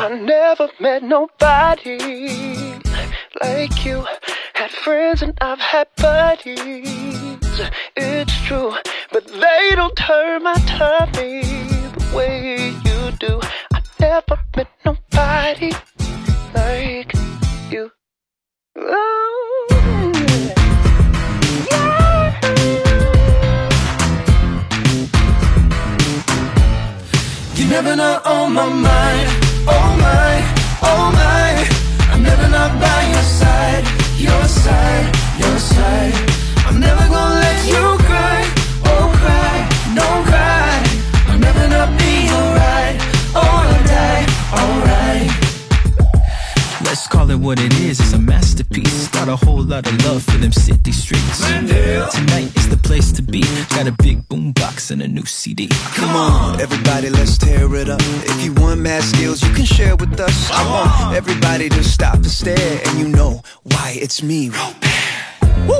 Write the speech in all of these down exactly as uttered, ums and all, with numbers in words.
I never met nobody like you. Had friends and I've had buddies, it's true, but they don't turn my tummy the way you do. I never met nobody like you. Oh, yeah. You're never not on my mind. Oh my, oh my, I'm never not by your side. Your side, your side. I'm never gonna let you cry. Oh cry, don't cry. I'll never not be alright. Alright, alright. Let's call it what it is, it's a masterpiece. Got a whole lot of love for them city streets. Mandel. Tonight is the place to be. Got a big boombox and a new C D. Come on, everybody, let's tear it up. If you want mad skills, you can share with us. I want everybody to stop and stare, and you know why it's me, Robert. Woo!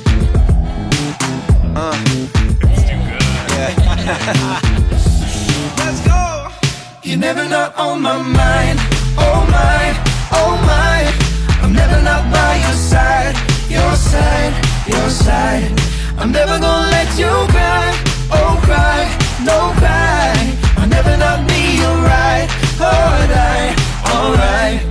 Uh. Yeah. Let's go. You're never not on my mind. Oh my, oh my, I'm never not by your side. Your side, your side. I'm never gonna let you cry. Oh cry, no cry. I'll never not be alright. Alright, alright.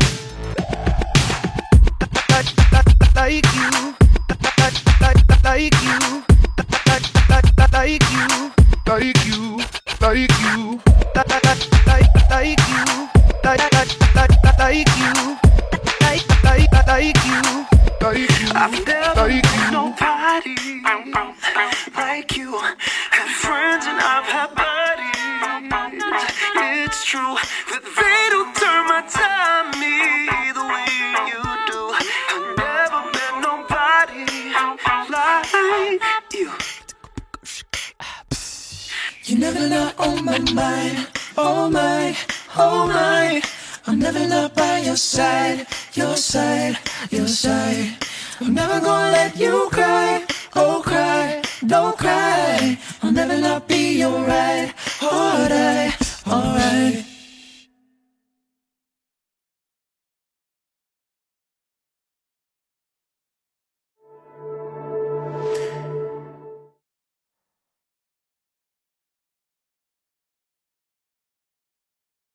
Like you, like, like, like you, like, like, like you, like you, like you, like, like, like, like you, like, like, like, like you, like, like, like you, like you. I've never met nobody like you. Had friends and I've had buddies. It's true, but they don't turn my tummy the way you do. I've never met nobody like you. You're never not on my mind. Oh my, oh my, I'm never not by your side. Your side, your side. I'm never gonna let you cry. Oh cry, don't cry. I'll never not be alright. Alright, alright.